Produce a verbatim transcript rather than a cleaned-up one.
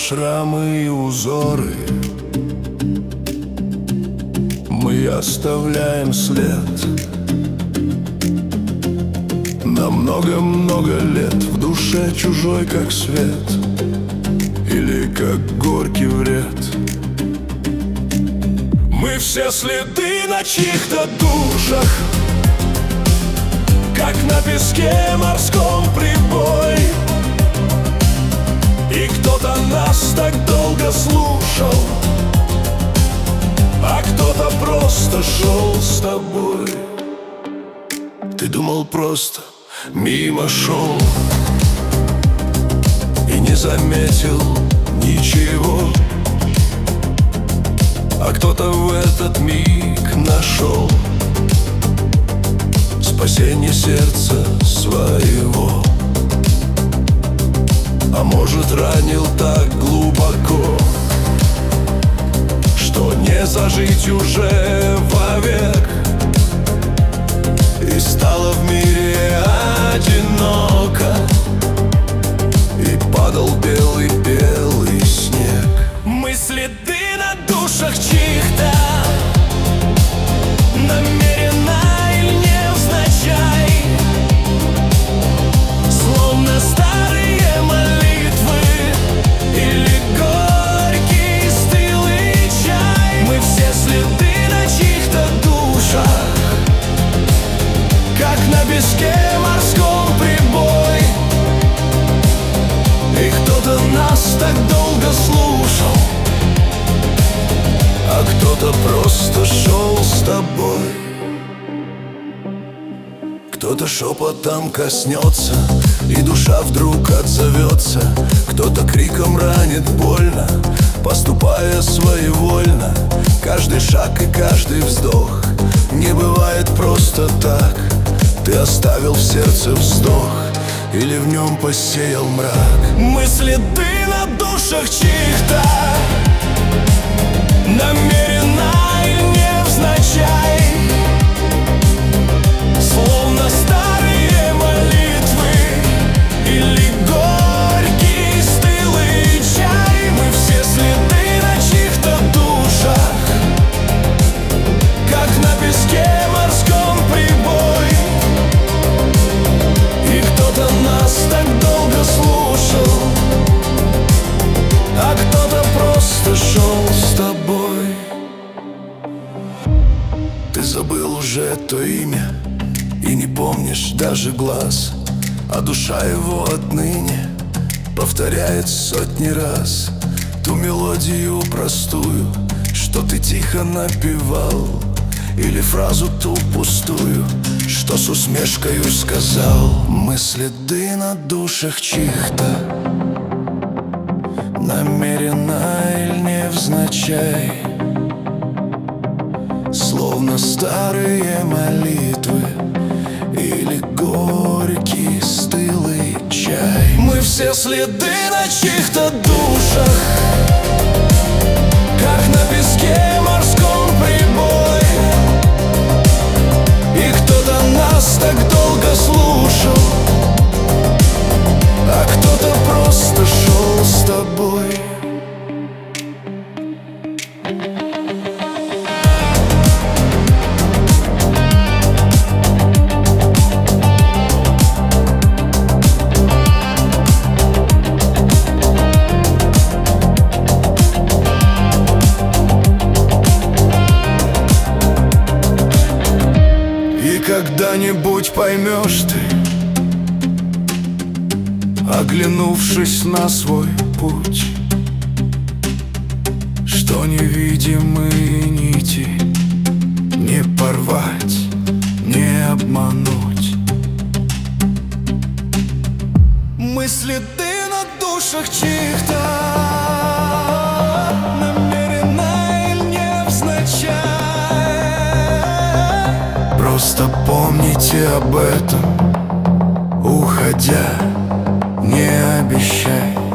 шрамы и узоры, мы оставляем след. На много-много лет в душе чужой, как свет, или как горький вред. Мы все следы на чьих-то душах, как на песке морском прибой. И кто-то нас так долго слушал, а кто-то просто шел с тобой. Ты думал, просто мимо шел и не заметил ничего, а кто-то в этот миг нашел спасение сердца своего. А может, ранил так глубоко, что не зажить уже вовек, и стало в мире одиноко, и падал белый-белый снег. Мы следы на душах чьих-то, намеренно или невзначай, словно старые молитвы или горький стылый чай. Мы все следы на чьих-то душах, как на песке морском прибой. И кто-то нас так долго слушал, а кто-то просто шел с тобой. Кто-то шепотом коснется, и душа вдруг отзовется. Кто-то криком ранит больно, поступая своевольно. Каждый шаг и каждый вздох не бывает просто так. Ты оставил в сердце вздох или в нем посеял мрак. Мы следы на душах чьих-то, намеренно или невзначай, словно старые молитвы или горький стылый чай. Мы все следы на чьих-то душах, как на песке морском прибой. И кто-то нас так долго слушал, а кто-то просто шел с тобой. Ты забыл уже то имя и не помнишь даже глаз, а душа его отныне повторяет сотни раз ту мелодию простую, что ты тихо напевал, или фразу ту пустую, что с усмешкою сказал. Мы следы на душах чьих-то, намеренно или невзначай, словно старые молитвы или горький стылый чай. Мы все следы на чьих-то душах, как на песке морском прибой. И кто-то нас так долго слушал, а кто-то просто шел с тобой. Когда-нибудь поймешь ты, оглянувшись на свой путь, что невидимые нити не порвать, не обмануть. Мы следы на душах чьих-то, намеренно или невзначай. Просто помните об этом, уходя, не обещай.